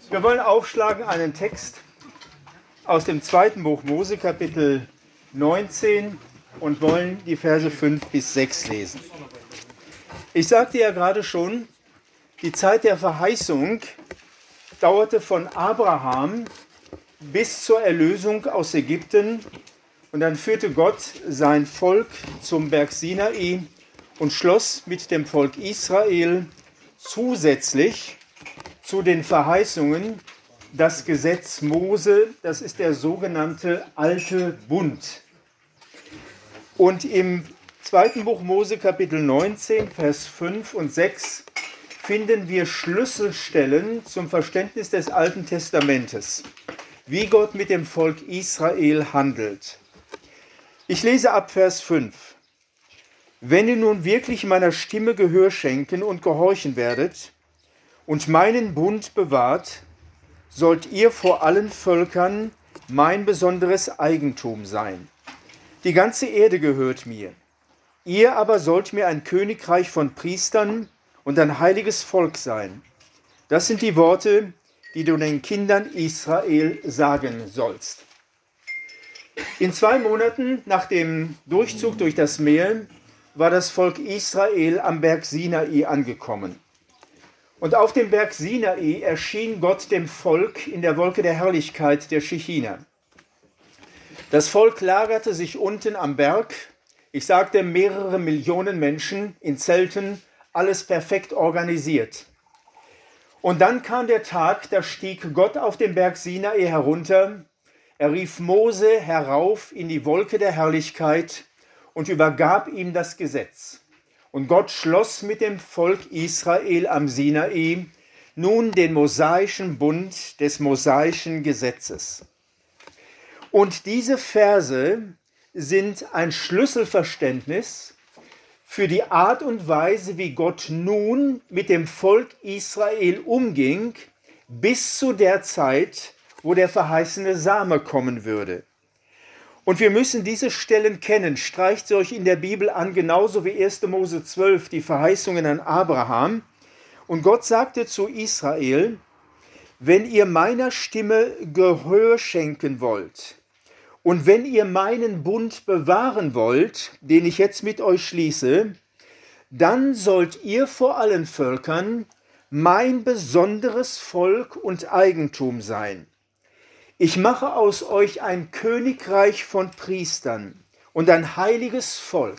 Wir wollen aufschlagen einen Text aus dem 2. Buch Mose, Kapitel 19 und wollen die Verse 5 bis 6 lesen. Ich sagte ja gerade schon, die Zeit der Verheißung dauerte von Abraham bis zur Erlösung aus Ägypten und dann führte Gott sein Volk zum Berg Sinai und schloss mit dem Volk Israel zusätzlich zu den Verheißungen das Gesetz Mose, das ist der sogenannte Alte Bund. Und im 2. Buch Mose, Kapitel 19, Vers 5 und 6 finden wir Schlüsselstellen zum Verständnis des Alten Testamentes, wie Gott mit dem Volk Israel handelt. Ich lese ab Vers 5. Wenn ihr nun wirklich meiner Stimme Gehör schenken und gehorchen werdet und meinen Bund bewahrt, sollt ihr vor allen Völkern mein besonderes Eigentum sein. Die ganze Erde gehört mir. Ihr aber sollt mir ein Königreich von Priestern und ein heiliges Volk sein. Das sind die Worte, die du den Kindern Israel sagen sollst. In 2 Monaten nach dem Durchzug durch das Meer war das Volk Israel am Berg Sinai angekommen. Und auf dem Berg Sinai erschien Gott dem Volk in der Wolke der Herrlichkeit der Schechina. Das Volk lagerte sich unten am Berg. Ich sagte, mehrere Millionen Menschen in Zelten, alles perfekt organisiert. Und dann kam der Tag, da stieg Gott auf den Berg Sinai herunter. Er rief Mose herauf in die Wolke der Herrlichkeit und übergab ihm das Gesetz. Und Gott schloss mit dem Volk Israel am Sinai nun den mosaischen Bund des mosaischen Gesetzes. Und diese Verse sind ein Schlüsselverständnis für die Art und Weise, wie Gott nun mit dem Volk Israel umging, bis zu der Zeit, wo der verheißene Same kommen würde. Und wir müssen diese Stellen kennen. Streicht sie euch in der Bibel an, genauso wie 1. Mose 12, die Verheißungen an Abraham. Und Gott sagte zu Israel, wenn ihr meiner Stimme Gehör schenken wollt und wenn ihr meinen Bund bewahren wollt, den ich jetzt mit euch schließe, dann sollt ihr vor allen Völkern mein besonderes Volk und Eigentum sein. Ich mache aus euch ein Königreich von Priestern und ein heiliges Volk.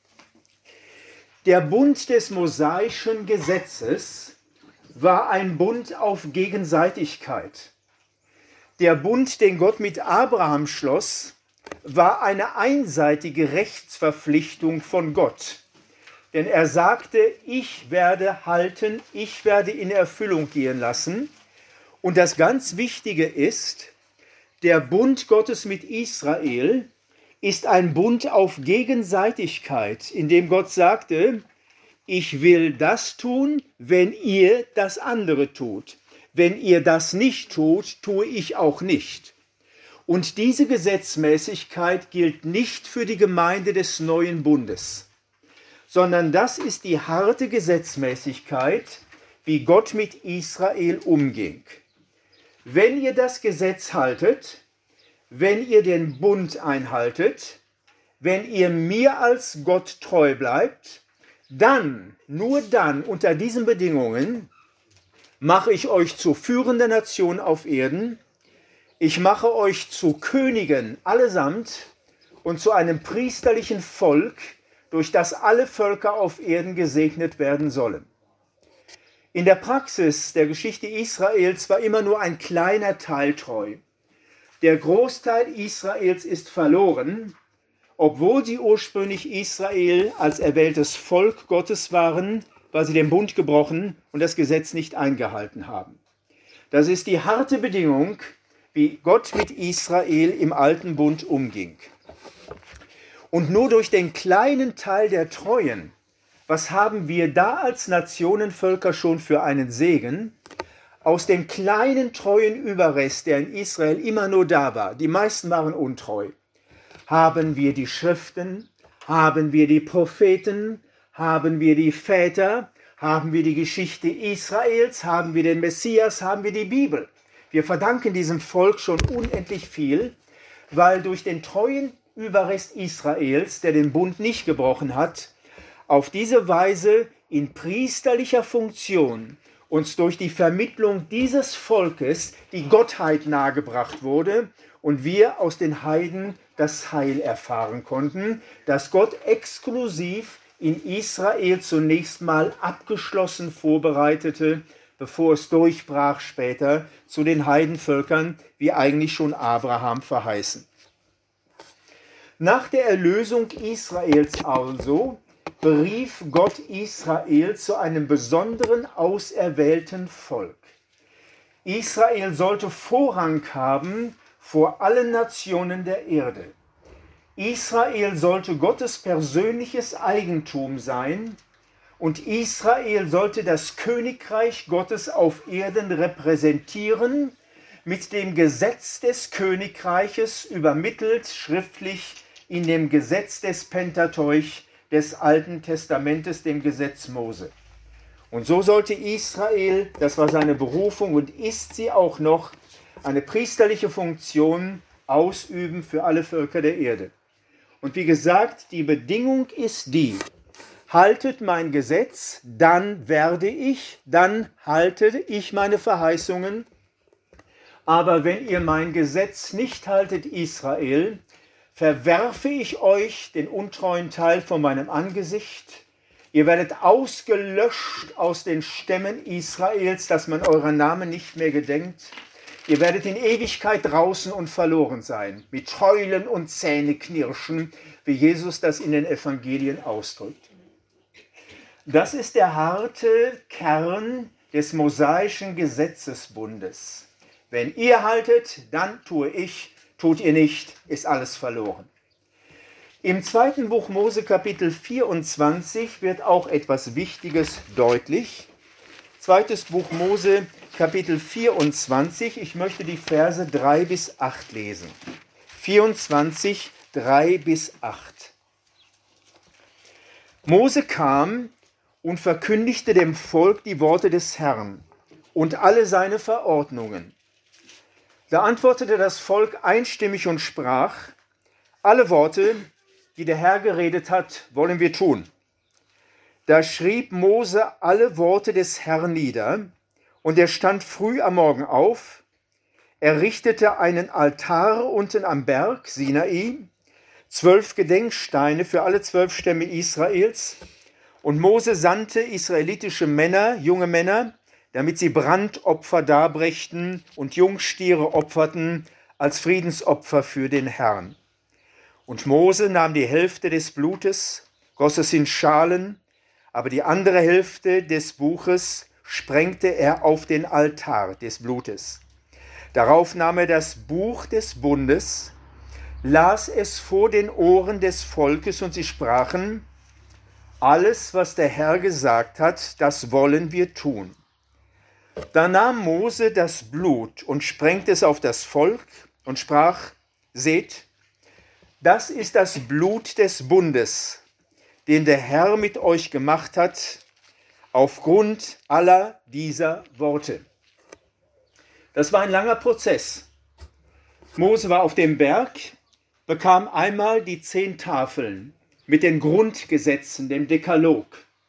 Der Bund des mosaischen Gesetzes war ein Bund auf Gegenseitigkeit. Der Bund, den Gott mit Abraham schloss, war eine einseitige Rechtsverpflichtung von Gott. Denn er sagte, ich werde halten, ich werde in Erfüllung gehen lassen. Und das ganz Wichtige ist, der Bund Gottes mit Israel ist ein Bund auf Gegenseitigkeit, in dem Gott sagte, ich will das tun, wenn ihr das andere tut. Wenn ihr das nicht tut, tue ich auch nicht. Und diese Gesetzmäßigkeit gilt nicht für die Gemeinde des neuen Bundes, sondern das ist die harte Gesetzmäßigkeit, wie Gott mit Israel umging. Wenn ihr das Gesetz haltet, wenn ihr den Bund einhaltet, wenn ihr mir als Gott treu bleibt, dann, nur dann, unter diesen Bedingungen, mache ich euch zu führender Nation auf Erden, ich mache euch zu Königen allesamt und zu einem priesterlichen Volk, durch das alle Völker auf Erden gesegnet werden sollen. In der Praxis der Geschichte Israels war immer nur ein kleiner Teil treu. Der Großteil Israels ist verloren, obwohl sie ursprünglich Israel als erwähltes Volk Gottes waren, weil sie den Bund gebrochen und das Gesetz nicht eingehalten haben. Das ist die harte Bedingung, wie Gott mit Israel im alten Bund umging. Und nur durch den kleinen Teil der Treuen, was haben wir da als Nationenvölker schon für einen Segen? Aus dem kleinen treuen Überrest, der in Israel immer nur da war, die meisten waren untreu, haben wir die Schriften, haben wir die Propheten, haben wir die Väter, haben wir die Geschichte Israels, haben wir den Messias, haben wir die Bibel. Wir verdanken diesem Volk schon unendlich viel, weil durch den treuen Überrest Israels, der den Bund nicht gebrochen hat, auf diese Weise in priesterlicher Funktion uns durch die Vermittlung dieses Volkes die Gottheit nahegebracht wurde und wir aus den Heiden das Heil erfahren konnten, das Gott exklusiv in Israel zunächst mal abgeschlossen vorbereitete, bevor es durchbrach später zu den Heidenvölkern, wie eigentlich schon Abraham verheißen. Nach der Erlösung Israels also berief Gott Israel zu einem besonderen auserwählten Volk. Israel sollte Vorrang haben vor allen Nationen der Erde. Israel sollte Gottes persönliches Eigentum sein und Israel sollte das Königreich Gottes auf Erden repräsentieren, mit dem Gesetz des Königreiches übermittelt schriftlich in dem Gesetz des Pentateuch des Alten Testamentes, dem Gesetz Mose. Und so sollte Israel, das war seine Berufung und ist sie auch noch, eine priesterliche Funktion ausüben für alle Völker der Erde. Und wie gesagt, die Bedingung ist die: haltet mein Gesetz, dann werde ich, dann halte ich meine Verheißungen. Aber wenn ihr mein Gesetz nicht haltet, Israel, verwerfe ich euch den untreuen Teil von meinem Angesicht. Ihr werdet ausgelöscht aus den Stämmen Israels, dass man eurer Namen nicht mehr gedenkt. Ihr werdet in Ewigkeit draußen und verloren sein, mit Heulen und Zähneknirschen, wie Jesus das in den Evangelien ausdrückt. Das ist der harte Kern des mosaischen Gesetzesbundes. Wenn ihr haltet, dann tue ich, tut ihr nicht, ist alles verloren. Im 2. Buch Mose Kapitel 24 wird auch etwas Wichtiges deutlich. 2. Buch Mose Kapitel 24, ich möchte die Verse 3 bis 8 lesen. 24, 3 bis 8. Mose kam und verkündigte dem Volk die Worte des Herrn und alle seine Verordnungen. Da antwortete das Volk einstimmig und sprach: Alle Worte, die der Herr geredet hat, wollen wir tun. Da schrieb Mose alle Worte des Herrn nieder, und er stand früh am Morgen auf. Er richtete einen Altar unten am Berg Sinai, 12 Gedenksteine für alle 12 Stämme Israels. Und Mose sandte israelitische Männer, junge Männer, damit sie Brandopfer darbrächten und Jungstiere opferten als Friedensopfer für den Herrn. Und Mose nahm die Hälfte des Blutes, goss es in Schalen, aber die andere Hälfte des Buches sprengte er auf den Altar des Blutes. Darauf nahm er das Buch des Bundes, las es vor den Ohren des Volkes und sie sprachen: Alles, was der Herr gesagt hat, das wollen wir tun. Da nahm Mose das Blut und sprengte es auf das Volk und sprach: Seht, das ist das Blut des Bundes, den der Herr mit euch gemacht hat, aufgrund aller dieser Worte. Das war ein langer Prozess. Mose war auf dem Berg, bekam einmal die 10 Tafeln mit den Grundgesetzen, dem Dekalog.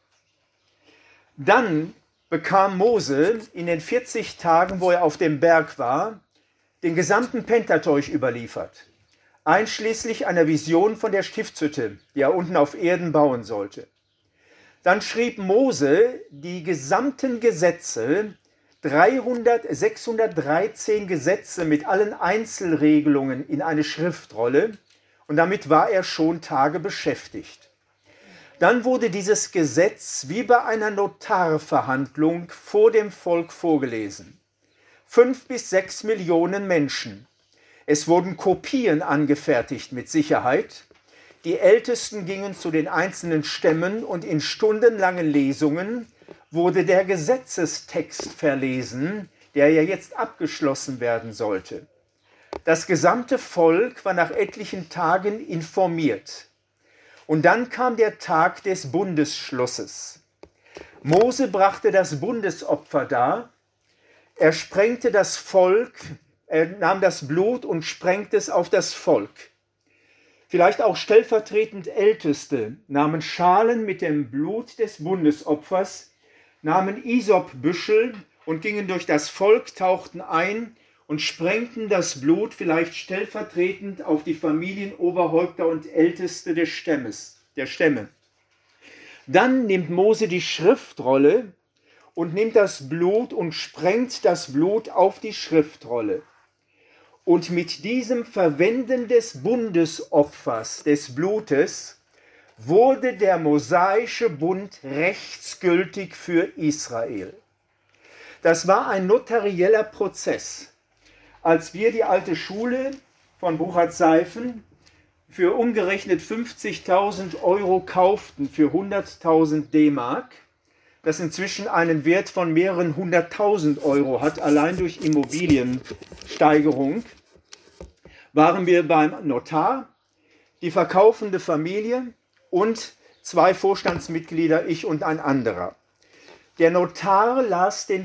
Dann bekam Mose in den 40 Tagen, wo er auf dem Berg war, den gesamten Pentateuch überliefert, einschließlich einer Vision von der Stiftshütte, die er unten auf Erden bauen sollte. Dann schrieb Mose die gesamten Gesetze, 613 Gesetze mit allen Einzelregelungen in eine Schriftrolle, und damit war er schon Tage beschäftigt. Dann wurde dieses Gesetz wie bei einer Notarverhandlung vor dem Volk vorgelesen. 5 bis 6 Millionen Menschen. Es wurden Kopien angefertigt mit Sicherheit. Die Ältesten gingen zu den einzelnen Stämmen und in stundenlangen Lesungen wurde der Gesetzestext verlesen, der ja jetzt abgeschlossen werden sollte. Das gesamte Volk war nach etlichen Tagen informiert. Und dann kam der Tag des Bundesschlusses. Mose brachte das Bundesopfer dar. Er sprengte das Volk, er nahm das Blut und sprengte es auf das Volk. Vielleicht auch stellvertretend Älteste nahmen Schalen mit dem Blut des Bundesopfers, nahmen Isopbüschel und gingen durch das Volk, tauchten ein und sprengten das Blut vielleicht stellvertretend auf die Familienoberhäupter und Älteste der Stämme. Dann nimmt Mose die Schriftrolle und nimmt das Blut und sprengt das Blut auf die Schriftrolle. Und mit diesem Verwenden des Bundesopfers, des Blutes, wurde der mosaische Bund rechtsgültig für Israel. Das war ein notarieller Prozess. Als wir die alte Schule von Bruchat-Seifen für umgerechnet 50.000 € kauften, für 100.000 D-Mark, das inzwischen einen Wert von mehreren 100.000 € hat, allein durch Immobiliensteigerung, waren wir beim Notar, die verkaufende Familie und 2 Vorstandsmitglieder, ich und ein anderer. Der Notar las den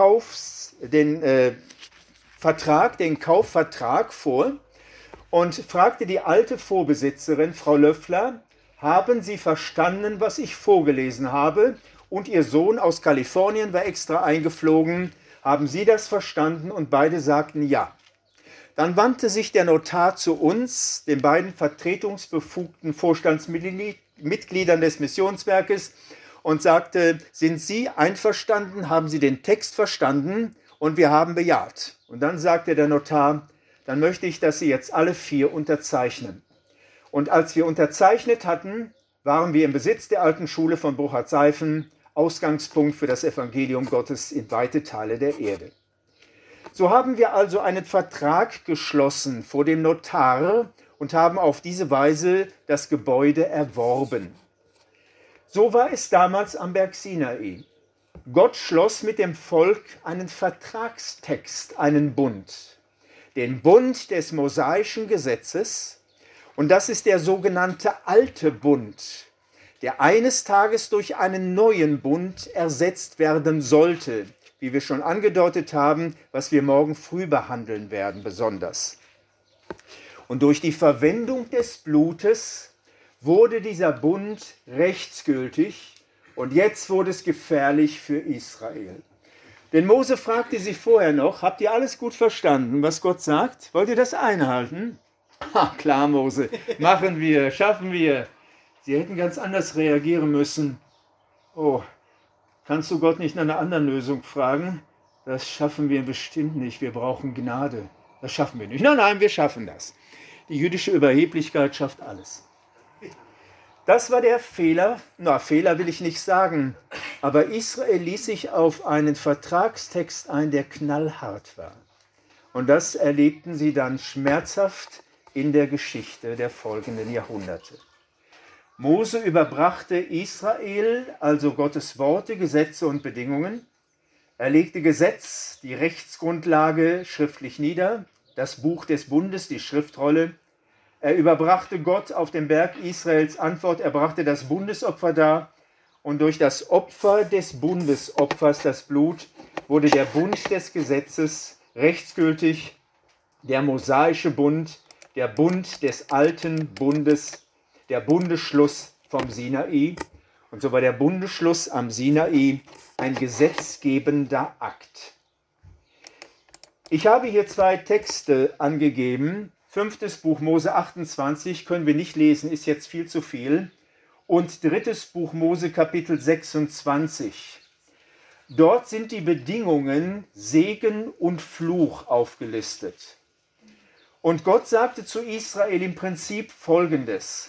Kaufvertrag vor und fragte die alte Vorbesitzerin, Frau Löffler, haben Sie verstanden, was ich vorgelesen habe? Und Ihr Sohn aus Kalifornien war extra eingeflogen. Haben Sie das verstanden? Und beide sagten ja. Dann wandte sich der Notar zu uns, den beiden vertretungsbefugten Vorstandsmitgliedern des Missionswerkes, und sagte, sind Sie einverstanden? Haben Sie den Text verstanden? Und wir haben bejaht. Und dann sagte der Notar, dann möchte ich, dass Sie jetzt alle 4 unterzeichnen. Und als wir unterzeichnet hatten, waren wir im Besitz der alten Schule von Bruchat-Seifen, Ausgangspunkt für das Evangelium Gottes in weite Teile der Erde. So haben wir also einen Vertrag geschlossen vor dem Notar und haben auf diese Weise das Gebäude erworben. So war es damals am Berg Sinai. Gott schloss mit dem Volk einen Vertragstext, einen Bund. Den Bund des mosaischen Gesetzes. Und das ist der sogenannte Alte Bund, der eines Tages durch einen neuen Bund ersetzt werden sollte, wie wir schon angedeutet haben, was wir morgen früh behandeln werden besonders. Und durch die Verwendung des Blutes wurde dieser Bund rechtsgültig und jetzt wurde es gefährlich für Israel. Denn Mose fragte sie vorher noch, habt ihr alles gut verstanden, was Gott sagt? Wollt ihr das einhalten? Klar, Mose, machen wir, schaffen wir. Sie hätten ganz anders reagieren müssen. Oh, kannst du Gott nicht nach einer anderen Lösung fragen? Das schaffen wir bestimmt nicht, wir brauchen Gnade. Das schaffen wir nicht. Nein, wir schaffen das. Die jüdische Überheblichkeit schafft alles. Das war der Fehler, Fehler will ich nicht sagen, aber Israel ließ sich auf einen Vertragstext ein, der knallhart war. Und das erlebten sie dann schmerzhaft in der Geschichte der folgenden Jahrhunderte. Mose überbrachte Israel, also Gottes Worte, Gesetze und Bedingungen. Er legte Gesetz, die Rechtsgrundlage, schriftlich nieder, das Buch des Bundes, die Schriftrolle. Er überbrachte Gott auf dem Berg Israels Antwort, er brachte das Bundesopfer dar und durch das Opfer des Bundesopfers, das Blut, wurde der Bund des Gesetzes rechtsgültig, der mosaische Bund, der Bund des alten Bundes, der Bundesschluss vom Sinai. Und so war der Bundesschluss am Sinai ein gesetzgebender Akt. Ich habe hier 2 Texte angegeben. 5. Buch Mose 28 können wir nicht lesen, ist jetzt viel zu viel. Und 3. Buch Mose Kapitel 26. Dort sind die Bedingungen Segen und Fluch aufgelistet. Und Gott sagte zu Israel im Prinzip Folgendes.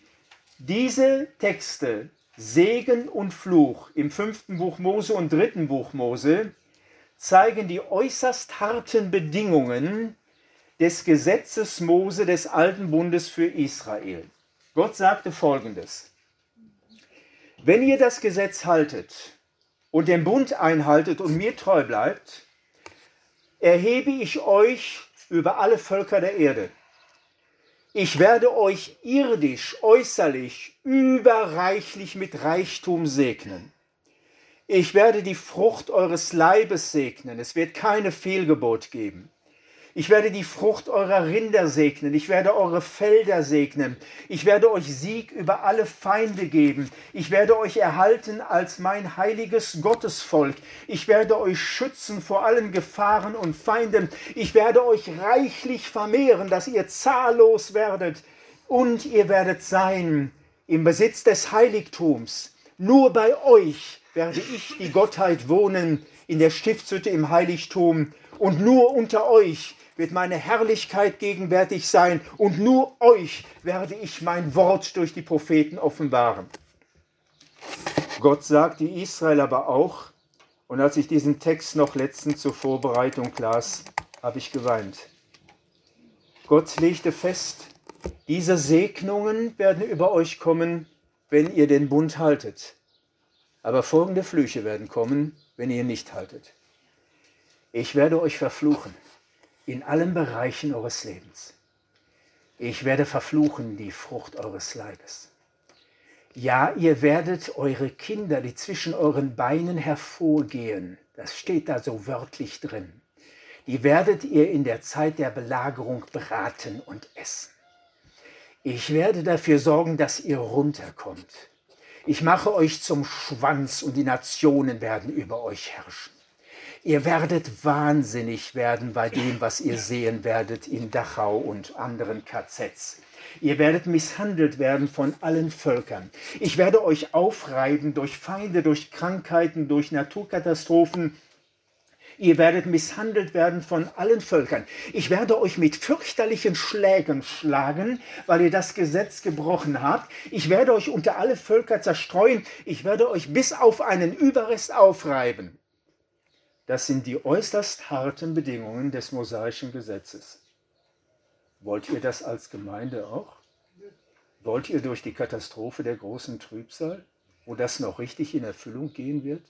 Diese Texte, Segen und Fluch, im 5. Buch Mose und 3. Buch Mose, zeigen die äußerst harten Bedingungen des Gesetzes Mose des Alten Bundes für Israel. Gott sagte Folgendes. Wenn ihr das Gesetz haltet und den Bund einhaltet und mir treu bleibt, erhebe ich euch über alle Völker der Erde. Ich werde euch irdisch, äußerlich, überreichlich mit Reichtum segnen. Ich werde die Frucht eures Leibes segnen. Es wird keine Fehlgeburt geben. Ich werde die Frucht eurer Rinder segnen. Ich werde eure Felder segnen. Ich werde euch Sieg über alle Feinde geben. Ich werde euch erhalten als mein heiliges Gottesvolk. Ich werde euch schützen vor allen Gefahren und Feinden. Ich werde euch reichlich vermehren, dass ihr zahllos werdet. Und ihr werdet sein im Besitz des Heiligtums. Nur bei euch werde ich, die Gottheit, wohnen, in der Stiftshütte im Heiligtum. Und nur unter euch wird meine Herrlichkeit gegenwärtig sein und nur euch werde ich mein Wort durch die Propheten offenbaren. Gott sagt die Israel aber auch, und als ich diesen Text noch letztens zur Vorbereitung las, habe ich geweint. Gott legte fest, diese Segnungen werden über euch kommen, wenn ihr den Bund haltet. Aber folgende Flüche werden kommen, wenn ihr nicht haltet. Ich werde euch verfluchen in allen Bereichen eures Lebens. Ich werde verfluchen die Frucht eures Leibes. Ja, ihr werdet eure Kinder, die zwischen euren Beinen hervorgehen, das steht da so wörtlich drin, die werdet ihr in der Zeit der Belagerung braten und essen. Ich werde dafür sorgen, dass ihr runterkommt. Ich mache euch zum Schwanz und die Nationen werden über euch herrschen. Ihr werdet wahnsinnig werden bei dem, was ihr sehen werdet in Dachau und anderen KZs. Ihr werdet misshandelt werden von allen Völkern. Ich werde euch aufreiben durch Feinde, durch Krankheiten, durch Naturkatastrophen. Ihr werdet misshandelt werden von allen Völkern. Ich werde euch mit fürchterlichen Schlägen schlagen, weil ihr das Gesetz gebrochen habt. Ich werde euch unter alle Völker zerstreuen. Ich werde euch bis auf einen Überrest aufreiben. Das sind die äußerst harten Bedingungen des mosaischen Gesetzes. Wollt ihr das als Gemeinde auch? Wollt ihr durch die Katastrophe der großen Trübsal, wo das noch richtig in Erfüllung gehen wird?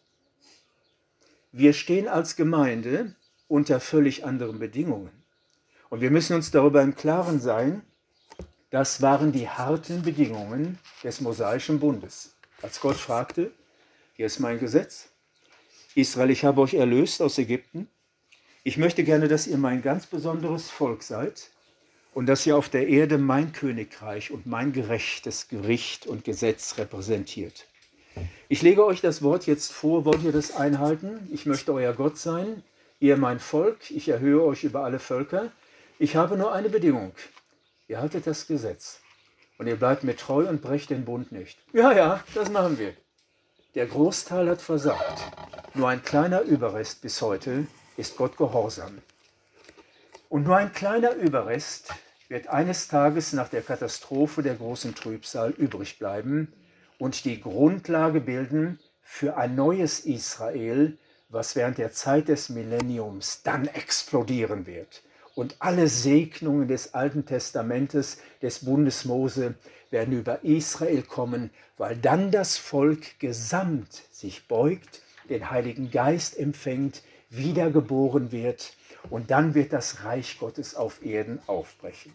Wir stehen als Gemeinde unter völlig anderen Bedingungen. Und wir müssen uns darüber im Klaren sein, das waren die harten Bedingungen des mosaischen Bundes. Als Gott fragte, hier ist mein Gesetz. Israel, ich habe euch erlöst aus Ägypten. Ich möchte gerne, dass ihr mein ganz besonderes Volk seid und dass ihr auf der Erde mein Königreich und mein gerechtes Gericht und Gesetz repräsentiert. Ich lege euch das Wort jetzt vor, wollt ihr das einhalten? Ich möchte euer Gott sein, ihr mein Volk, ich erhöhe euch über alle Völker. Ich habe nur eine Bedingung, ihr haltet das Gesetz und ihr bleibt mir treu und brecht den Bund nicht. Ja, das machen wir. Der Großteil hat versagt. Nur ein kleiner Überrest bis heute ist Gott gehorsam. Und nur ein kleiner Überrest wird eines Tages nach der Katastrophe der großen Trübsal übrig bleiben und die Grundlage bilden für ein neues Israel, was während der Zeit des Millenniums dann explodieren wird. Und alle Segnungen des Alten Testamentes, des Bundes Mose, werden über Israel kommen, weil dann das Volk gesamt sich beugt, den Heiligen Geist empfängt, wiedergeboren wird und dann wird das Reich Gottes auf Erden aufbrechen.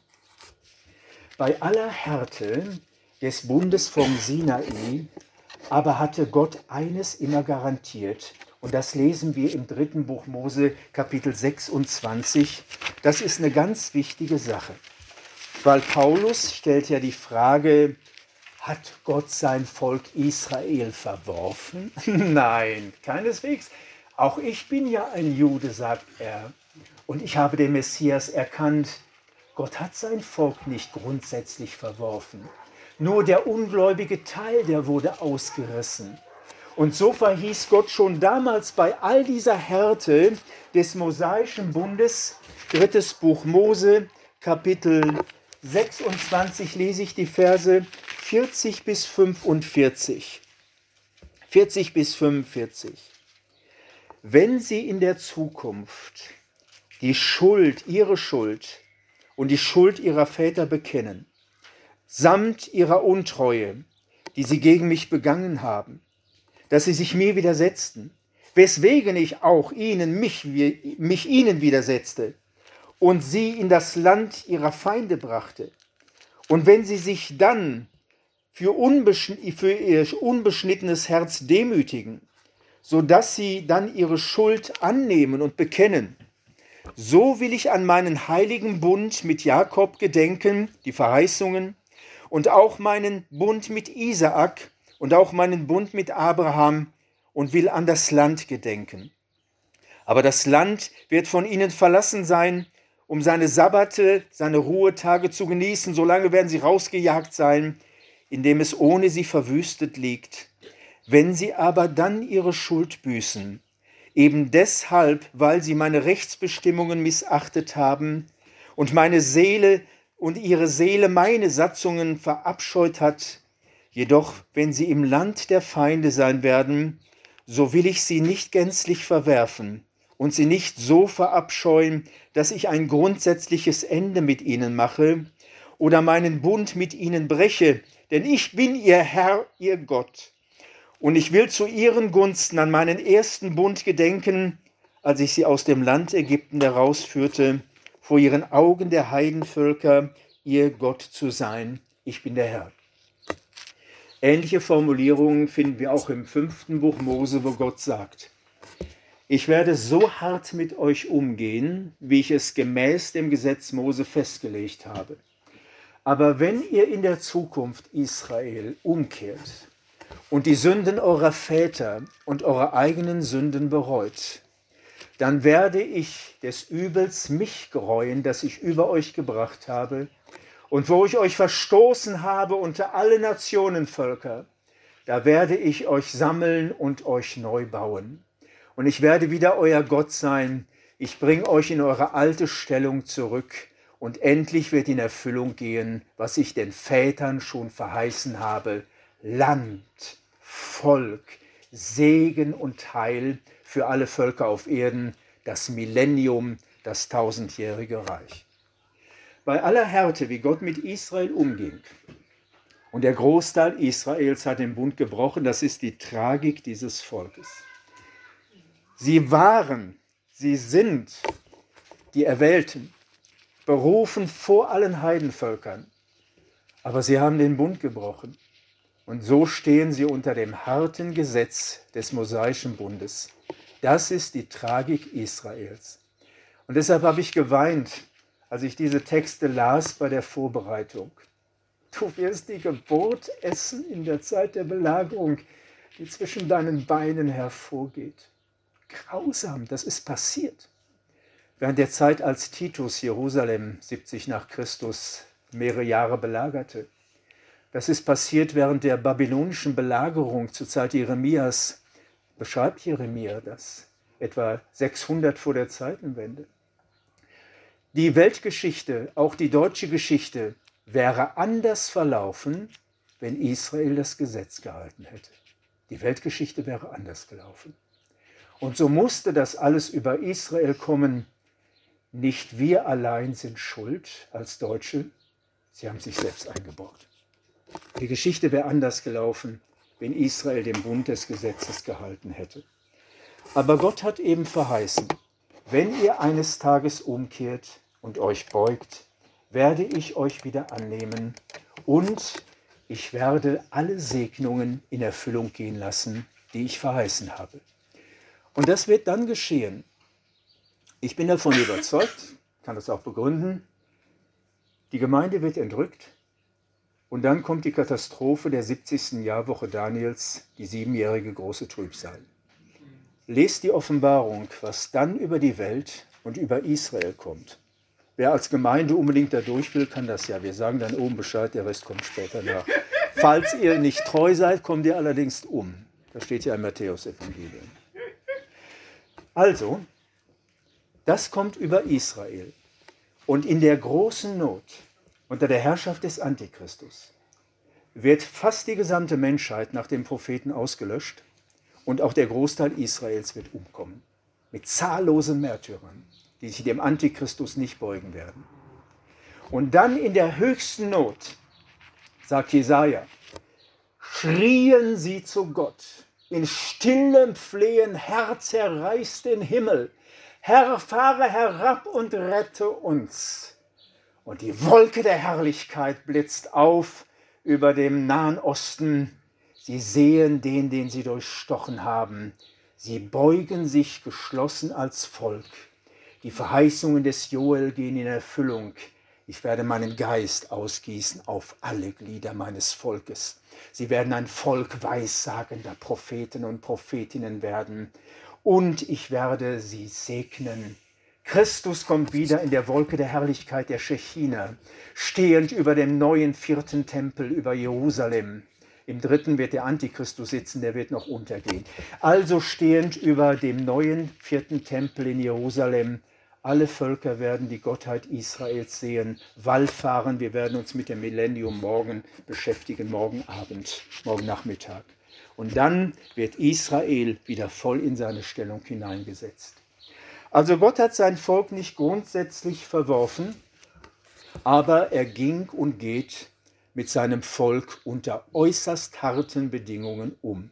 Bei aller Härte des Bundes vom Sinai aber hatte Gott eines immer garantiert und das lesen wir im 3. Buch Mose, Kapitel 26. Das ist eine ganz wichtige Sache, weil Paulus stellt ja die Frage, hat Gott sein Volk Israel verworfen? Nein, keineswegs. Auch ich bin ja ein Jude, sagt er, und ich habe den Messias erkannt. Gott hat sein Volk nicht grundsätzlich verworfen. Nur der ungläubige Teil, der wurde ausgerissen. Und so verhieß Gott schon damals bei all dieser Härte des mosaischen Bundes, 3. Buch Mose, Kapitel 26, lese ich die Verse 40 bis 45. 40 bis 45. Wenn sie in der Zukunft die Schuld, ihre Schuld und die Schuld ihrer Väter bekennen, samt ihrer Untreue, die sie gegen mich begangen haben, dass sie sich mir widersetzten, weswegen ich auch mich ihnen widersetzte und sie in das Land ihrer Feinde brachte. Und wenn sie sich dann für ihr unbeschnittenes Herz demütigen, sodass sie dann ihre Schuld annehmen und bekennen. So will ich an meinen heiligen Bund mit Jakob gedenken, die Verheißungen, und auch meinen Bund mit Isaak und auch meinen Bund mit Abraham und will an das Land gedenken. Aber das Land wird von ihnen verlassen sein, um seine Sabbate, seine Ruhetage zu genießen. Solange werden sie rausgejagt sein, indem es ohne sie verwüstet liegt. Wenn sie aber dann ihre Schuld büßen, eben deshalb, weil sie meine Rechtsbestimmungen missachtet haben und meine Seele und ihre Seele meine Satzungen verabscheut hat, jedoch, wenn sie im Land der Feinde sein werden, so will ich sie nicht gänzlich verwerfen und sie nicht so verabscheuen, dass ich ein grundsätzliches Ende mit ihnen mache oder meinen Bund mit ihnen breche, denn ich bin ihr Herr, ihr Gott. Und ich will zu ihren Gunsten an meinen ersten Bund gedenken, als ich sie aus dem Land Ägypten herausführte, vor ihren Augen der Heidenvölker, ihr Gott zu sein. Ich bin der Herr. Ähnliche Formulierungen finden wir auch im 5. Buch Mose, wo Gott sagt: Ich werde so hart mit euch umgehen, wie ich es gemäß dem Gesetz Mose festgelegt habe. Aber wenn ihr in der Zukunft, Israel, umkehrt und die Sünden eurer Väter und eure eigenen Sünden bereut, dann werde ich des Übels mich gereuen, das ich über euch gebracht habe, und wo ich euch verstoßen habe unter alle Nationenvölker, da werde ich euch sammeln und euch neu bauen. Und ich werde wieder euer Gott sein. Ich bringe euch in eure alte Stellung zurück. Und endlich wird in Erfüllung gehen, was ich den Vätern schon verheißen habe: Land, Volk, Segen und Heil für alle Völker auf Erden, das Millennium, das 1000-jährige Reich. Bei aller Härte, wie Gott mit Israel umging, und der Großteil Israels hat den Bund gebrochen, das ist die Tragik dieses Volkes. Sie sind die Erwählten, berufen vor allen Heidenvölkern, aber sie haben den Bund gebrochen. Und so stehen sie unter dem harten Gesetz des mosaischen Bundes. Das ist die Tragik Israels. Und deshalb habe ich geweint, als ich diese Texte las bei der Vorbereitung. Du wirst die Geburt essen in der Zeit der Belagerung, die zwischen deinen Beinen hervorgeht. Grausam, das ist passiert. Während der Zeit, als Titus Jerusalem 70 nach Christus mehrere Jahre belagerte. Das ist passiert während der babylonischen Belagerung zur Zeit Jeremias. Beschreibt Jeremia das, etwa 600 vor der Zeitenwende. Die Weltgeschichte, auch die deutsche Geschichte, wäre anders verlaufen, wenn Israel das Gesetz gehalten hätte. Die Weltgeschichte wäre anders gelaufen. Und so musste das alles über Israel kommen. Nicht wir allein sind schuld als Deutsche, sie haben sich selbst eingebaut. Die Geschichte wäre anders gelaufen, wenn Israel den Bund des Gesetzes gehalten hätte. Aber Gott hat eben verheißen: Wenn ihr eines Tages umkehrt und euch beugt, werde ich euch wieder annehmen und ich werde alle Segnungen in Erfüllung gehen lassen, die ich verheißen habe. Und das wird dann geschehen. Ich bin davon überzeugt, kann das auch begründen, die Gemeinde wird entrückt und dann kommt die Katastrophe der 70. Jahrwoche Daniels, die 7-jährige große Trübsal. Lest die Offenbarung, was dann über die Welt und über Israel kommt. Wer als Gemeinde unbedingt da durch will, kann das ja. Wir sagen dann oben Bescheid, der Rest kommt später nach. Falls ihr nicht treu seid, kommt ihr allerdings um. Das steht ja im Matthäus-Evangelium. Also, das kommt über Israel. Und in der großen Not, unter der Herrschaft des Antichristus, wird fast die gesamte Menschheit nach dem Propheten ausgelöscht und auch der Großteil Israels wird umkommen. Mit zahllosen Märtyrern, die sich dem Antichristus nicht beugen werden. Und dann in der höchsten Not, sagt Jesaja, schrien sie zu Gott, in stillem Flehen: Herr, zerreiß den Himmel, Herr, fahre herab und rette uns. Und die Wolke der Herrlichkeit blitzt auf über dem Nahen Osten. Sie sehen den sie durchstochen haben. Sie beugen sich geschlossen als Volk. Die Verheißungen des Joel gehen in Erfüllung. Ich werde meinen Geist ausgießen auf alle Glieder meines Volkes. Sie werden ein Volk weissagender Propheten und Prophetinnen werden. Und ich werde sie segnen. Christus kommt wieder in der Wolke der Herrlichkeit der Schechina, stehend über dem neuen 4. Tempel über Jerusalem. Im 3. wird der Antichristus sitzen, der wird noch untergehen. Also stehend über dem neuen 4. Tempel in Jerusalem. Alle Völker werden die Gottheit Israels sehen, wallfahren. Wir werden uns mit dem Millennium morgen beschäftigen, morgen Abend, morgen Nachmittag. Und dann wird Israel wieder voll in seine Stellung hineingesetzt. Also Gott hat sein Volk nicht grundsätzlich verworfen, aber er ging und geht mit seinem Volk unter äußerst harten Bedingungen um.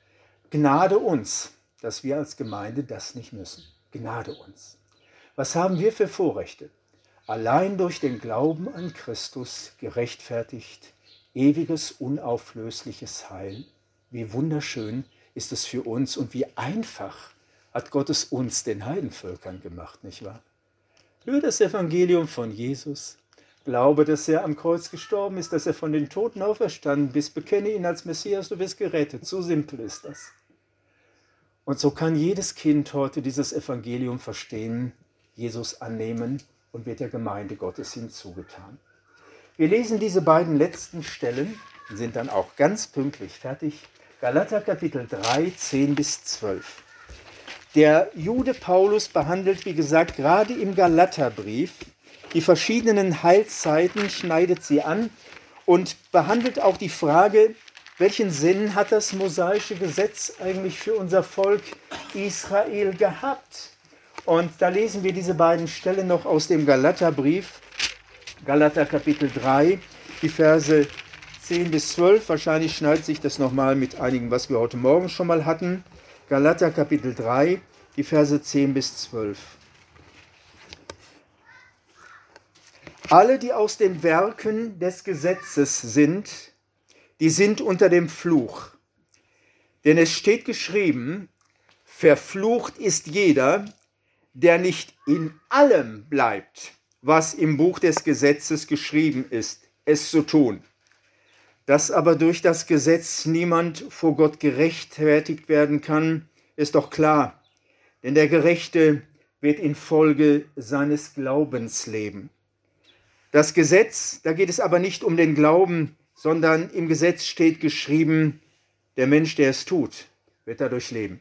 Gnade uns, dass wir als Gemeinde das nicht müssen. Gnade uns. Was haben wir für Vorrechte? Allein durch den Glauben an Christus gerechtfertigt, ewiges, unauflösliches Heil. Wie wunderschön ist es für uns und wie einfach hat Gott es uns, den Heidenvölkern, gemacht, nicht wahr? Hör das Evangelium von Jesus. Glaube, dass er am Kreuz gestorben ist, dass er von den Toten auferstanden ist. Bekenne ihn als Messias, du wirst gerettet. So simpel ist das. Und so kann jedes Kind heute dieses Evangelium verstehen, Jesus annehmen und wird der Gemeinde Gottes hinzugetan. Wir lesen diese beiden letzten Stellen und sind dann auch ganz pünktlich fertig. Galater Kapitel 3, 10 bis 12. Der Jude Paulus behandelt, wie gesagt, gerade im Galaterbrief die verschiedenen Heilszeiten, schneidet sie an und behandelt auch die Frage, welchen Sinn hat das mosaische Gesetz eigentlich für unser Volk Israel gehabt? Und da lesen wir diese beiden Stellen noch aus dem Galaterbrief, Galater Kapitel 3, die Verse 10 bis 12. Wahrscheinlich schneidet sich das nochmal mit einigen, was wir heute Morgen schon mal hatten. Galater Kapitel 3, die Verse 10 bis 12. Alle, die aus den Werken des Gesetzes sind, die sind unter dem Fluch. Denn es steht geschrieben, verflucht ist jeder, der nicht in allem bleibt, was im Buch des Gesetzes geschrieben ist, es zu tun. Dass aber durch das Gesetz niemand vor Gott gerechtfertigt werden kann, ist doch klar. Denn der Gerechte wird infolge seines Glaubens leben. Das Gesetz, da geht es aber nicht um den Glauben, sondern im Gesetz steht geschrieben, der Mensch, der es tut, wird dadurch leben.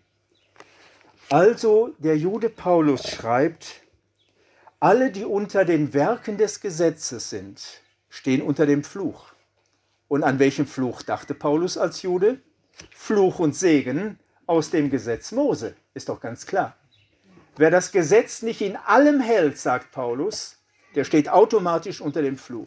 Also der Jude Paulus schreibt, alle, die unter den Werken des Gesetzes sind, stehen unter dem Fluch. Und an welchen Fluch dachte Paulus als Jude? Fluch und Segen aus dem Gesetz Mose, ist doch ganz klar. Wer das Gesetz nicht in allem hält, sagt Paulus, der steht automatisch unter dem Fluch.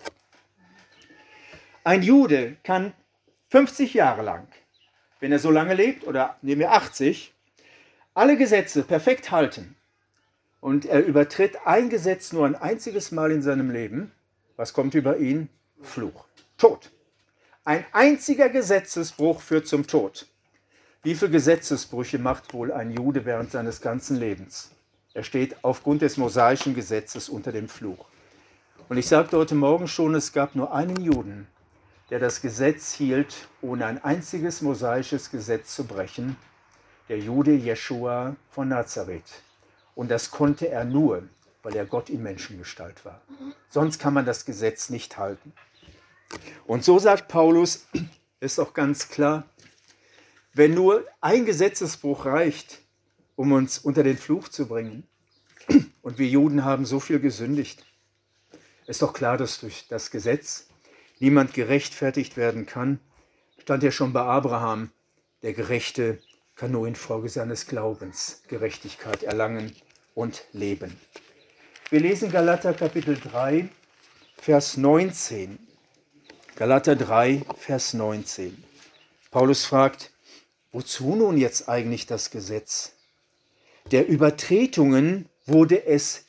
Ein Jude kann 50 Jahre lang, wenn er so lange lebt, oder nehmen wir 80, alle Gesetze perfekt halten und er übertritt ein Gesetz nur ein einziges Mal in seinem Leben, was kommt über ihn? Fluch, Tod. Ein einziger Gesetzesbruch führt zum Tod. Wie viele Gesetzesbrüche macht wohl ein Jude während seines ganzen Lebens? Er steht aufgrund des mosaischen Gesetzes unter dem Fluch. Und ich sagte heute Morgen schon, es gab nur einen Juden, der das Gesetz hielt, ohne ein einziges mosaisches Gesetz zu brechen, der Jude Jeschua von Nazareth. Und das konnte er nur, weil er Gott in Menschengestalt war. Sonst kann man das Gesetz nicht halten. Und so sagt Paulus, ist auch ganz klar, wenn nur ein Gesetzesbruch reicht, um uns unter den Fluch zu bringen, und wir Juden haben so viel gesündigt, ist doch klar, dass durch das Gesetz niemand gerechtfertigt werden kann. Stand ja schon bei Abraham, der Gerechte kann nur infolge seines Glaubens Gerechtigkeit erlangen und leben. Wir lesen Galater Kapitel 3, Vers 19. Galater 3, Vers 19. Paulus fragt, wozu nun jetzt eigentlich das Gesetz? Der Übertretungen wurde es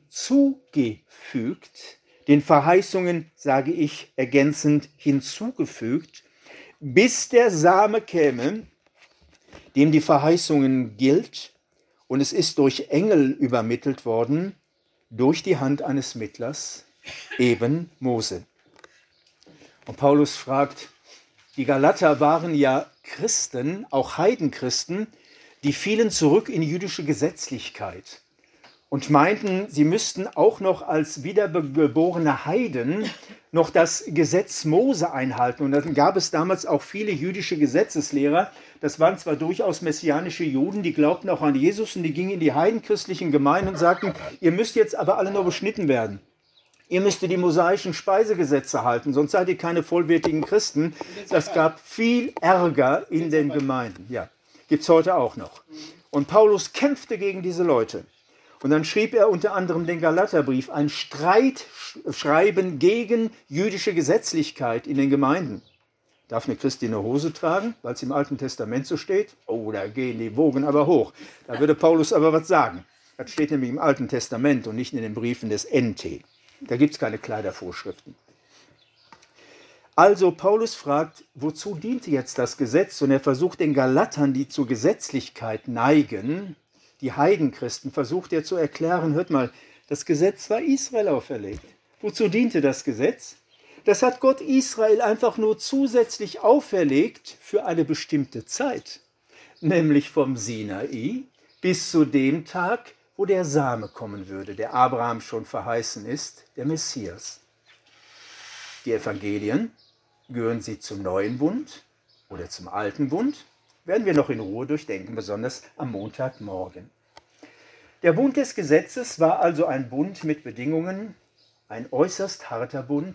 hinzugefügt, den Verheißungen, sage ich ergänzend, hinzugefügt, bis der Same käme, dem die Verheißungen gilt, und es ist durch Engel übermittelt worden, durch die Hand eines Mittlers, eben Mose. Und Paulus fragt, die Galater waren ja Christen, auch Heidenchristen, die fielen zurück in jüdische Gesetzlichkeit und meinten, sie müssten auch noch als wiedergeborene Heiden noch das Gesetz Mose einhalten. Und dann gab es damals auch viele jüdische Gesetzeslehrer. Das waren zwar durchaus messianische Juden, die glaubten auch an Jesus und die gingen in die heidenchristlichen Gemeinden und sagten, ihr müsst jetzt aber alle noch beschnitten werden. Ihr müsst die mosaischen Speisegesetze halten, sonst seid ihr keine vollwertigen Christen. Das gab viel Ärger in den Gemeinden. Ja, gibt es heute auch noch. Und Paulus kämpfte gegen diese Leute. Und dann schrieb er unter anderem den Galaterbrief, ein Streitschreiben gegen jüdische Gesetzlichkeit in den Gemeinden. Darf eine Christin eine Hose tragen, weil es im Alten Testament so steht? Oh, da gehen die Wogen aber hoch. Da würde Paulus aber was sagen. Das steht nämlich im Alten Testament und nicht in den Briefen des NT. Da gibt es keine Kleidervorschriften. Also Paulus fragt, wozu diente jetzt das Gesetz? Und er versucht den Galatern, die zur Gesetzlichkeit neigen, die Heidenchristen, versucht er zu erklären, hört mal, das Gesetz war Israel auferlegt. Wozu diente das Gesetz? Das hat Gott Israel einfach nur zusätzlich auferlegt für eine bestimmte Zeit, nämlich vom Sinai bis zu dem Tag, wo der Same kommen würde, der Abraham schon verheißen ist, der Messias. Die Evangelien, gehören sie zum neuen Bund oder zum alten Bund? Werden wir noch in Ruhe durchdenken, besonders am Montagmorgen. Der Bund des Gesetzes war also ein Bund mit Bedingungen, ein äußerst harter Bund,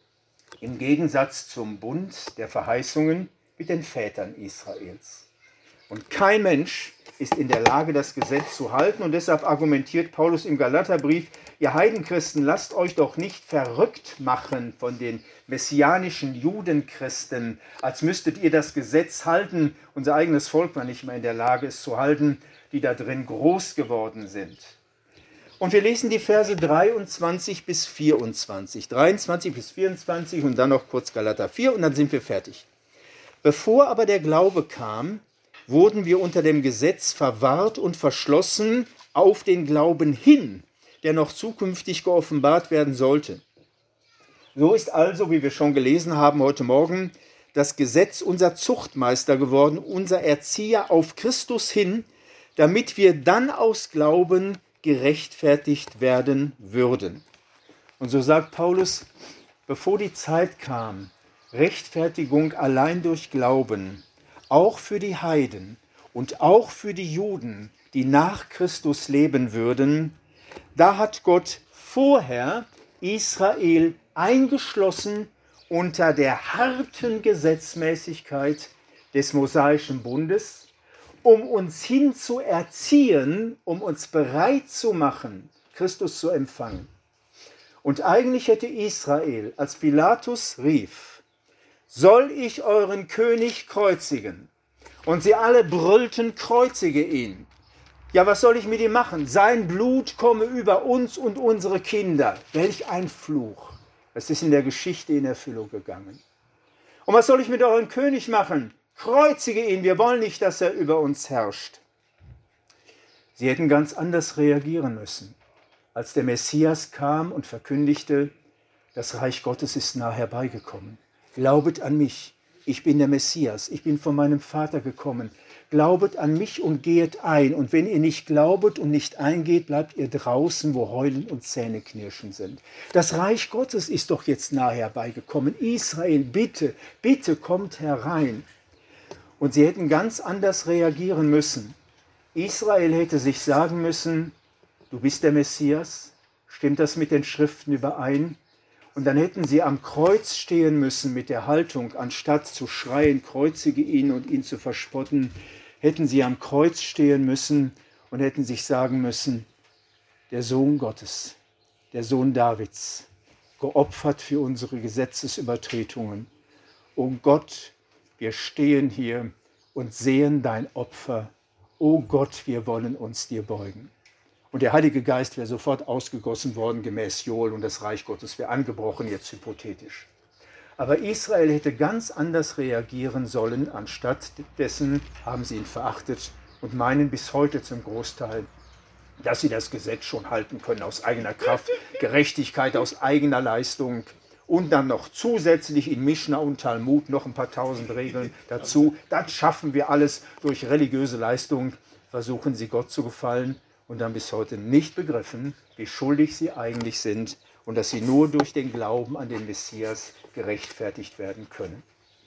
im Gegensatz zum Bund der Verheißungen mit den Vätern Israels. Und kein Mensch ist in der Lage, das Gesetz zu halten. Und deshalb argumentiert Paulus im Galaterbrief, ihr Heidenchristen, lasst euch doch nicht verrückt machen von den messianischen Judenchristen, als müsstet ihr das Gesetz halten. Unser eigenes Volk war nicht mehr in der Lage, es zu halten, die da drin groß geworden sind. Und wir lesen die Verse 23 bis 24. 23 bis 24 und dann noch kurz Galater 4 und dann sind wir fertig. Bevor aber der Glaube kam, wurden wir unter dem Gesetz verwahrt und verschlossen auf den Glauben hin, der noch zukünftig geoffenbart werden sollte. So ist also, wie wir schon gelesen haben heute Morgen, das Gesetz unser Zuchtmeister geworden, unser Erzieher auf Christus hin, damit wir dann aus Glauben gerechtfertigt werden würden. Und so sagt Paulus, bevor die Zeit kam, Rechtfertigung allein durch Glauben, auch für die Heiden und auch für die Juden, die nach Christus leben würden, da hat Gott vorher Israel eingeschlossen unter der harten Gesetzmäßigkeit des mosaischen Bundes, um uns hin zu erziehen, um uns bereit zu machen, Christus zu empfangen. Und eigentlich hätte Israel, als Pilatus rief, soll ich euren König kreuzigen? Und sie alle brüllten, kreuzige ihn. Ja, was soll ich mit ihm machen? Sein Blut komme über uns und unsere Kinder. Welch ein Fluch. Das ist in der Geschichte in Erfüllung gegangen. Und was soll ich mit eurem König machen? Kreuzige ihn, wir wollen nicht, dass er über uns herrscht. Sie hätten ganz anders reagieren müssen, als der Messias kam und verkündigte, das Reich Gottes ist nah herbeigekommen. Glaubet an mich, ich bin der Messias, ich bin von meinem Vater gekommen. Glaubet an mich und gehet ein. Und wenn ihr nicht glaubet und nicht eingeht, bleibt ihr draußen, wo Heulen und Zähneknirschen sind. Das Reich Gottes ist doch jetzt nah herbeigekommen. Israel, bitte, bitte kommt herein. Und sie hätten ganz anders reagieren müssen. Israel hätte sich sagen müssen, du bist der Messias, stimmt das mit den Schriften überein? Und dann hätten sie am Kreuz stehen müssen mit der Haltung, anstatt zu schreien, kreuzige ihn und ihn zu verspotten, hätten sie am Kreuz stehen müssen und hätten sich sagen müssen, der Sohn Gottes, der Sohn Davids, geopfert für unsere Gesetzesübertretungen. O Gott, wir stehen hier und sehen dein Opfer. O Gott, wir wollen uns dir beugen. Und der Heilige Geist wäre sofort ausgegossen worden, gemäß Joel, und das Reich Gottes wäre angebrochen, jetzt hypothetisch. Aber Israel hätte ganz anders reagieren sollen. Anstatt dessen haben sie ihn verachtet und meinen bis heute zum Großteil, dass sie das Gesetz schon halten können aus eigener Kraft, Gerechtigkeit aus eigener Leistung und dann noch zusätzlich in Mischna und Talmud noch ein paar tausend Regeln dazu. Das schaffen wir alles durch religiöse Leistung, versuchen sie Gott zu gefallen und dann bis heute nicht begriffen, wie schuldig sie eigentlich sind und dass sie nur durch den Glauben an den Messias gerechtfertigt werden können.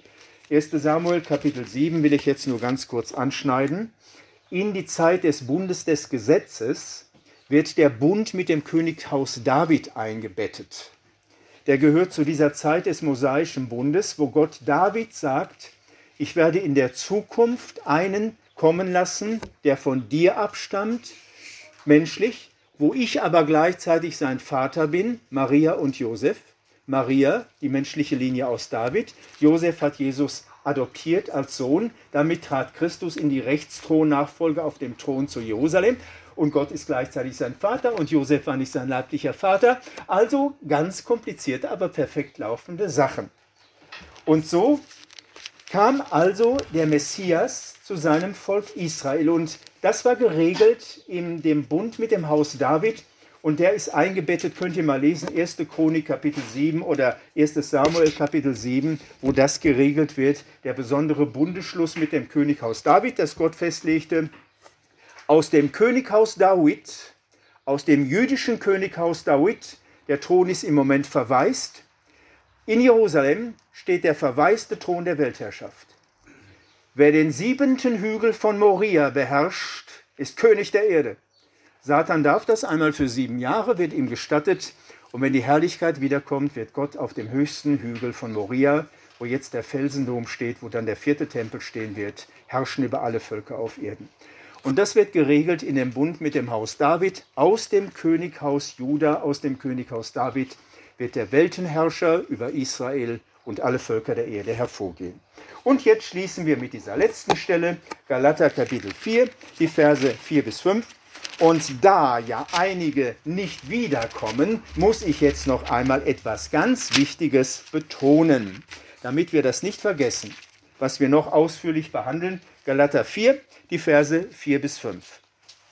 1. Samuel Kapitel 7 will ich jetzt nur ganz kurz anschneiden. In die Zeit des Bundes des Gesetzes wird der Bund mit dem Könighaus David eingebettet. Der gehört zu dieser Zeit des mosaischen Bundes, wo Gott David sagt, ich werde in der Zukunft einen kommen lassen, der von dir abstammt, menschlich, wo ich aber gleichzeitig sein Vater bin, Maria und Josef. Maria, die menschliche Linie aus David. Josef hat Jesus adoptiert als Sohn. Damit trat Christus in die Rechtsthronnachfolge auf dem Thron zu Jerusalem. Und Gott ist gleichzeitig sein Vater und Josef war nicht sein leiblicher Vater. Also ganz komplizierte, aber perfekt laufende Sachen. Und so kam also der Messias zu seinem Volk Israel. Und das war geregelt in dem Bund mit dem Haus David. Und der ist eingebettet, könnt ihr mal lesen, 1. Chronik Kapitel 7 oder 1. Samuel Kapitel 7, wo das geregelt wird, der besondere Bundesschluss mit dem Könighaus David, das Gott festlegte. Aus dem Könighaus David, aus dem jüdischen Könighaus David, der Thron ist im Moment verwaist. In Jerusalem steht der verwaiste Thron der Weltherrschaft. Wer den 7. Hügel von Moria beherrscht, ist König der Erde. Satan darf das einmal für 7 Jahre, wird ihm gestattet. Und wenn die Herrlichkeit wiederkommt, wird Gott auf dem höchsten Hügel von Moria, wo jetzt der Felsendom steht, wo dann der 4. Tempel stehen wird, herrschen über alle Völker auf Erden. Und das wird geregelt in dem Bund mit dem Haus David. Aus dem Könighaus Juda, aus dem Könighaus David wird der Weltenherrscher über Israel und alle Völker der Erde hervorgehen. Und jetzt schließen wir mit dieser letzten Stelle, Galater Kapitel 4, die Verse 4 bis 5. Und da ja einige nicht wiederkommen, muss ich jetzt noch einmal etwas ganz Wichtiges betonen, damit wir das nicht vergessen, was wir noch ausführlich behandeln. Galater 4, die Verse 4 bis 5.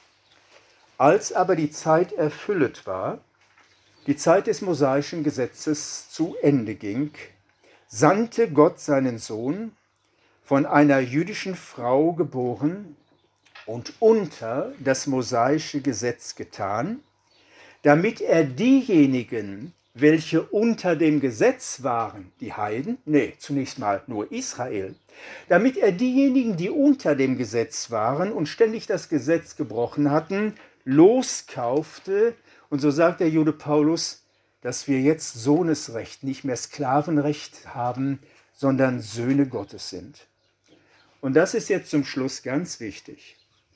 Als aber die Zeit erfüllet war, die Zeit des mosaischen Gesetzes zu Ende ging, sandte Gott seinen Sohn, von einer jüdischen Frau geboren und unter das mosaische Gesetz getan, damit er diejenigen, welche unter dem Gesetz waren, die Heiden, zunächst mal nur Israel, damit er diejenigen, die unter dem Gesetz waren und ständig das Gesetz gebrochen hatten, loskaufte. Und so sagt der Jude Paulus, dass wir jetzt Sohnesrecht, nicht mehr Sklavenrecht haben, sondern Söhne Gottes sind. Und das ist jetzt zum Schluss ganz wichtig.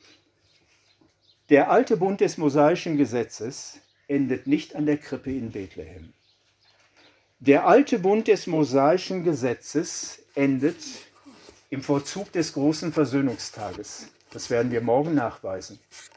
Der alte Bund des mosaischen Gesetzes endet nicht an der Krippe in Bethlehem. Der alte Bund des mosaischen Gesetzes endet im Vollzug des großen Versöhnungstages. Das werden wir morgen nachweisen.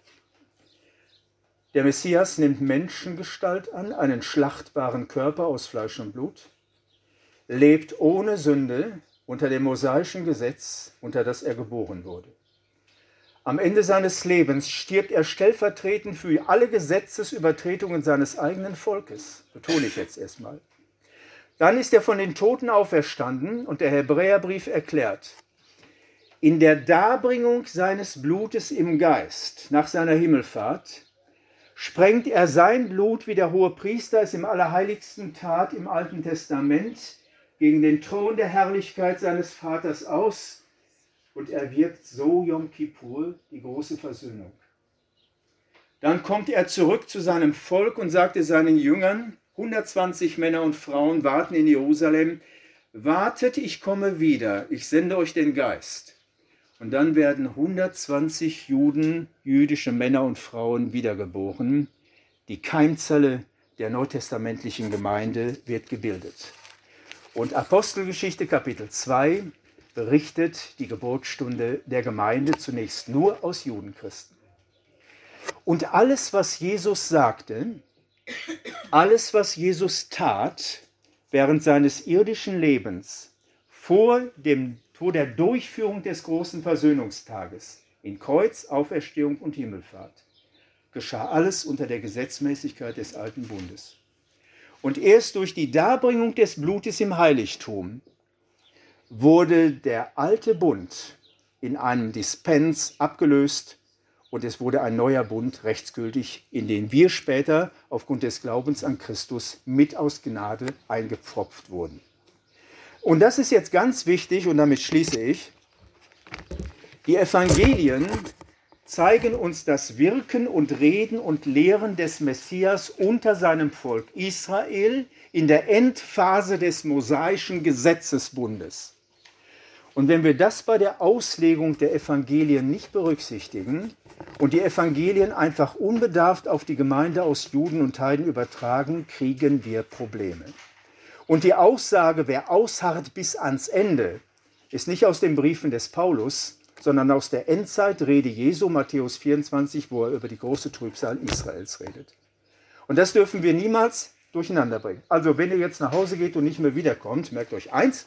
Der Messias nimmt Menschengestalt an, einen schlachtbaren Körper aus Fleisch und Blut, lebt ohne Sünde unter dem mosaischen Gesetz, unter das er geboren wurde. Am Ende seines Lebens stirbt er stellvertretend für alle Gesetzesübertretungen seines eigenen Volkes. Betone ich jetzt erstmal. Dann ist er von den Toten auferstanden und der Hebräerbrief erklärt, in der Darbringung seines Blutes im Geist nach seiner Himmelfahrt sprengt er sein Blut, wie der Hohepriester es im Allerheiligsten tat im Alten Testament, gegen den Thron der Herrlichkeit seines Vaters aus und erwirkt so Yom Kippur, die große Versöhnung. Dann kommt er zurück zu seinem Volk und sagte seinen Jüngern, 120 Männer und Frauen warten in Jerusalem, wartet, ich komme wieder, ich sende euch den Geist. Und dann werden 120 jüdische Männer und Frauen wiedergeboren. Die Keimzelle der neutestamentlichen Gemeinde wird gebildet. Und Apostelgeschichte Kapitel 2 berichtet die Geburtsstunde der Gemeinde zunächst nur aus Judenchristen. Und alles, was Jesus sagte, alles, was Jesus tat, während seines irdischen Lebens vor der Durchführung des großen Versöhnungstages in Kreuz, Auferstehung und Himmelfahrt geschah alles unter der Gesetzmäßigkeit des alten Bundes. Und erst durch die Darbringung des Blutes im Heiligtum wurde der alte Bund in einem Dispens abgelöst und es wurde ein neuer Bund rechtsgültig, in den wir später aufgrund des Glaubens an Christus mit aus Gnade eingepfropft wurden. Und das ist jetzt ganz wichtig und damit schließe ich. Die Evangelien zeigen uns das Wirken und Reden und Lehren des Messias unter seinem Volk Israel in der Endphase des mosaischen Gesetzesbundes. Und wenn wir das bei der Auslegung der Evangelien nicht berücksichtigen und die Evangelien einfach unbedarft auf die Gemeinde aus Juden und Heiden übertragen, kriegen wir Probleme. Und die Aussage, wer ausharrt bis ans Ende, ist nicht aus den Briefen des Paulus, sondern aus der Endzeitrede Jesu, Matthäus 24, wo er über die große Trübsal Israels redet. Und das dürfen wir niemals durcheinander bringen. Also wenn ihr jetzt nach Hause geht und nicht mehr wiederkommt, merkt euch eins: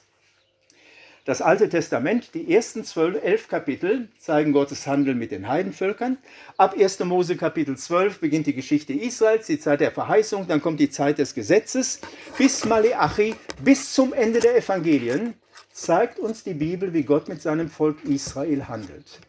Das Alte Testament, die ersten 11 Kapitel zeigen Gottes Handeln mit den Heidenvölkern. Ab 1. Mose Kapitel 12 beginnt die Geschichte Israels, die Zeit der Verheißung, dann kommt die Zeit des Gesetzes. Bis Maleachi, bis zum Ende der Evangelien, zeigt uns die Bibel, wie Gott mit seinem Volk Israel handelt.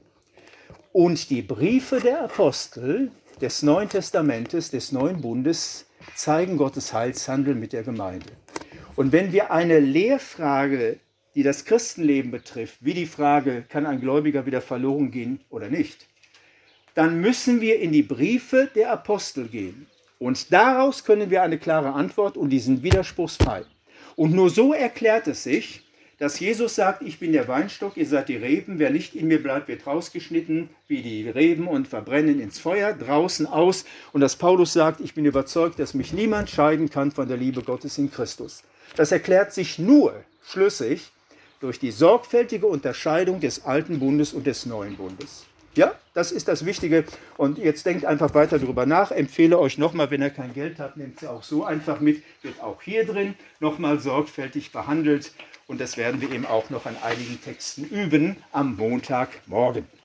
Und die Briefe der Apostel des Neuen Testamentes, des Neuen Bundes, zeigen Gottes Heilshandeln mit der Gemeinde. Und wenn wir eine Lehrfrage, die das Christenleben betrifft, wie die Frage, kann ein Gläubiger wieder verloren gehen oder nicht, dann müssen wir in die Briefe der Apostel gehen. Und daraus können wir eine klare Antwort und die sind widerspruchsfrei. Und nur so erklärt es sich, dass Jesus sagt, ich bin der Weinstock, ihr seid die Reben, wer nicht in mir bleibt, wird rausgeschnitten wie die Reben und verbrennen ins Feuer, draußen aus. Und dass Paulus sagt, ich bin überzeugt, dass mich niemand scheiden kann von der Liebe Gottes in Christus. Das erklärt sich nur schlüssig durch die sorgfältige Unterscheidung des alten Bundes und des neuen Bundes. Ja, das ist das Wichtige. Und jetzt denkt einfach weiter darüber nach. Empfehle euch nochmal, wenn ihr kein Geld habt, nehmt sie auch so einfach mit. Wird auch hier drin nochmal sorgfältig behandelt. Und das werden wir eben auch noch an einigen Texten üben am Montagmorgen.